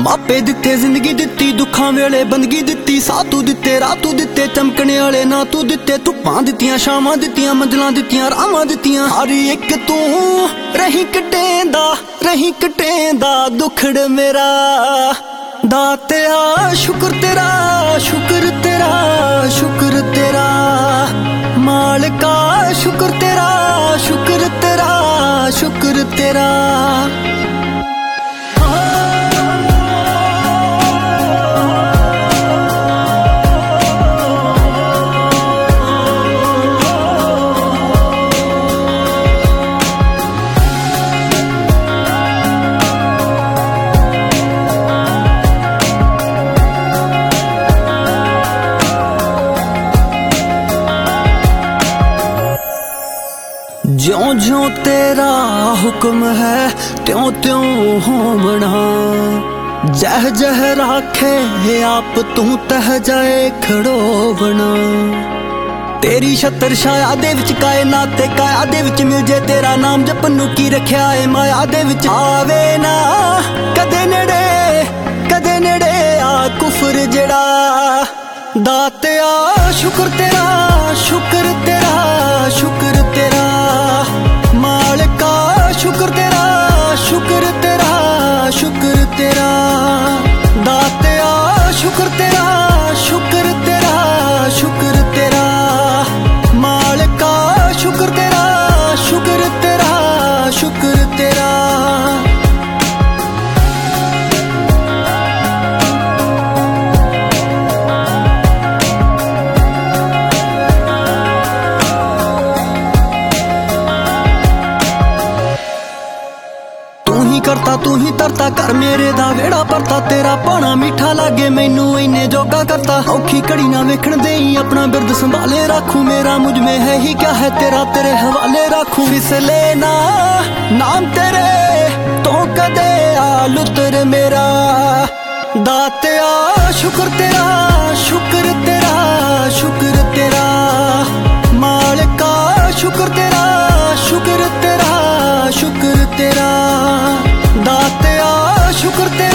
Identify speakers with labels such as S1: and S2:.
S1: मापे दिते जिंदगी दिती दुखां वेले बंदगी दिती साह तू दिते राह तू दिते चमकने वाले ना तू दिते धुप्पां दित्तियां छावां दित्तियां मंजिलां दित्तियां राहां दित्तियां हर एक तू रही कटेंदा दुखड़ मेरा दातिया शुक्र तेरा शुक्र तेरा शुक्र तेरा मालिका शुक्र तेरा शुक्र तेरा शुक्र तेरा। ज्यों ज्यों तेरा हुक्म है त्यों त्यों होवना जह जह राखे आप तू तह जाए खड़ोवना तेरी छतर छाया दे विच कायनात ते काया दे विच मिल जे तेरा नाम जपन नूं की रखिया है माया दे विच आवे ना कदे नेड़े आ कुफर जड़ा दातिया शुक्र तेरा शुक्र तेरा शुक्र तेरा मालिका शुक्र तेरा शुक्र तेरा शुक्र तेरा दातिया शुक्र तेरा शुक्र तेरा शुक्र तेरा मालिका शुक्र तेरा शुक्र तेरा शुक्र तेरा। करता तू ही तरता कर मेरे दा वेड़ा परता तेरा पाना मीठा लागे मैनू इन्ने जोगा करता औखी घड़ी ना वेखण देई अपना बिरद संभाले राखू मेरा मुझ में है ही क्या है तेरा तेरे हवाले राखू फिसले ना नाम तेरे तो कदे आलुतर मेरा दातिया शुक्र तेरा शुक्र तेरा शुक्र तेरा मालिका शुक्र तेरा शुक्र तेरा शुक्र तेरा दातिया शुक्र तेरा